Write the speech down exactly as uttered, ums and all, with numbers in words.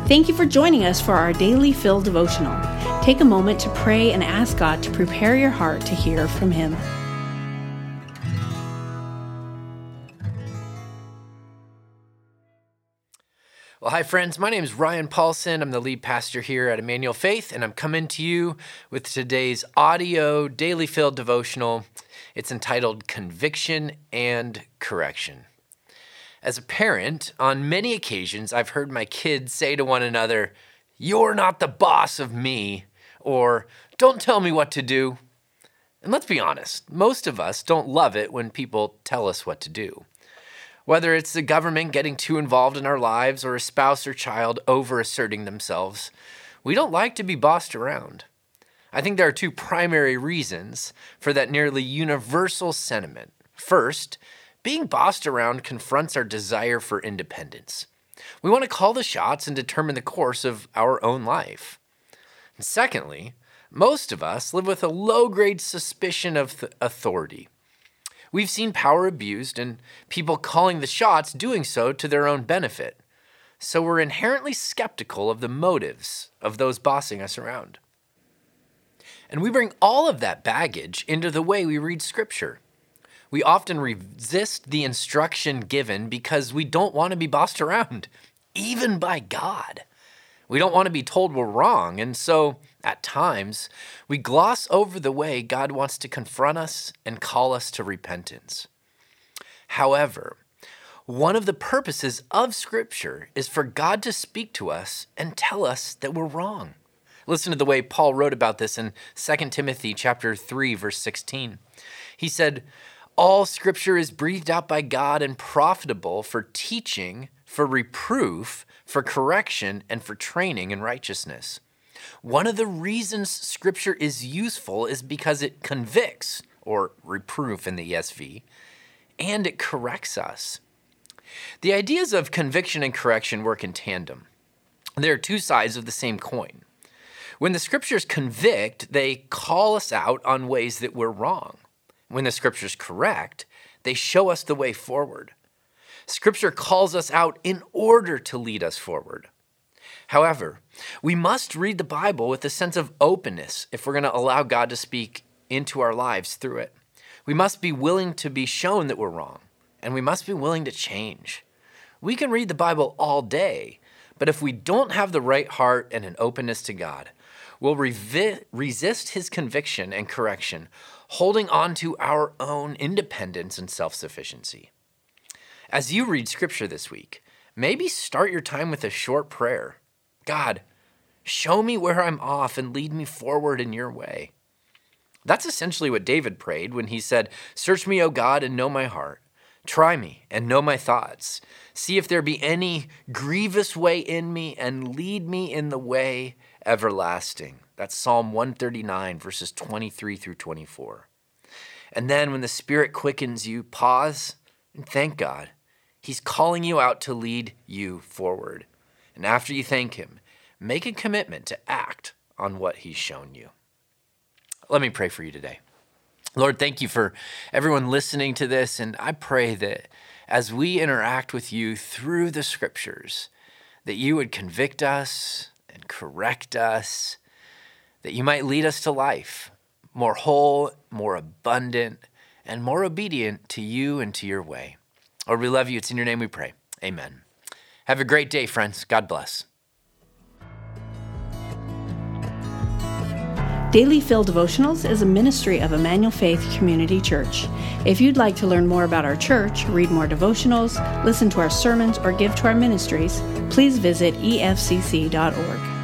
Thank you for joining us for our Daily Fill devotional. Take a moment to pray and ask God to prepare your heart to hear from Him. Well, hi friends, my name is Ryan Paulson. I'm the lead pastor here at Emmanuel Faith, and I'm coming to you with today's audio Daily Fill devotional. It's entitled Conviction and Correction. As a parent, on many occasions, I've heard my kids say to one another, "You're not the boss of me," or "Don't tell me what to do." And let's be honest, most of us don't love it when people tell us what to do. Whether it's the government getting too involved in our lives or a spouse or child over-asserting themselves, we don't like to be bossed around. I think there are two primary reasons for that nearly universal sentiment. First, being bossed around confronts our desire for independence. We want to call the shots and determine the course of our own life. And secondly, most of us live with a low-grade suspicion of th- authority. We've seen power abused and people calling the shots doing so to their own benefit. So we're inherently skeptical of the motives of those bossing us around. And we bring all of that baggage into the way we read Scripture. We often resist the instruction given because we don't want to be bossed around, even by God. We don't want to be told we're wrong, and so, at times, we gloss over the way God wants to confront us and call us to repentance. However, one of the purposes of Scripture is for God to speak to us and tell us that we're wrong. Listen to the way Paul wrote about this in Second Timothy chapter three, verse sixteen. He said, "All Scripture is breathed out by God and profitable for teaching, for reproof, for correction, and for training in righteousness." One of the reasons Scripture is useful is because it convicts, or reproof in the E S V, and it corrects us. The ideas of conviction and correction work in tandem. They are two sides of the same coin. When the Scriptures convict, they call us out on ways that we're wrong. When the Scriptures correct, they show us the way forward. Scripture calls us out in order to lead us forward. However, we must read the Bible with a sense of openness if we're going to allow God to speak into our lives through it. We must be willing to be shown that we're wrong, and we must be willing to change. We can read the Bible all day, but if we don't have the right heart and an openness to God, we'll revi- resist His conviction and correction, holding on to our own independence and self-sufficiency. As you read Scripture this week, maybe start your time with a short prayer. God, show me where I'm off and lead me forward in your way. That's essentially what David prayed when he said, "Search me, O God, and know my heart. Try me and know my thoughts. See if there be any grievous way in me and lead me in the way everlasting." That's Psalm one thirty-nine, verses twenty-three through twenty-four. And then when the Spirit quickens you, pause and thank God. He's calling you out to lead you forward. And after you thank Him, make a commitment to act on what He's shown you. Let me pray for you today. Lord, thank you for everyone listening to this, and I pray that as we interact with you through the Scriptures, that you would convict us and correct us, that you might lead us to life, more whole, more abundant, and more obedient to you and to your way. Lord, we love you. It's in your name we pray. Amen. Have a great day, friends. God bless. Daily Fill Devotionals is a ministry of Emmanuel Faith Community Church. If you'd like to learn more about our church, read more devotionals, listen to our sermons, or give to our ministries, please visit e f c c dot org.